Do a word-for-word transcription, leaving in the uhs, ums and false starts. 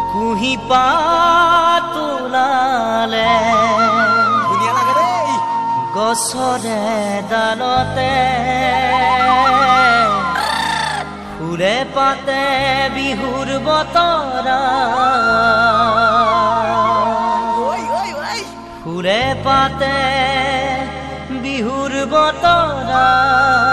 কুহি পাত ওলালে ধুনীয়া লাগে দেই গছৰে ডালতে ফুলে পাতে বিহুৰ বতৰা ঐ ঐ ঐ ফুলে পাতে বিহুৰ বতৰা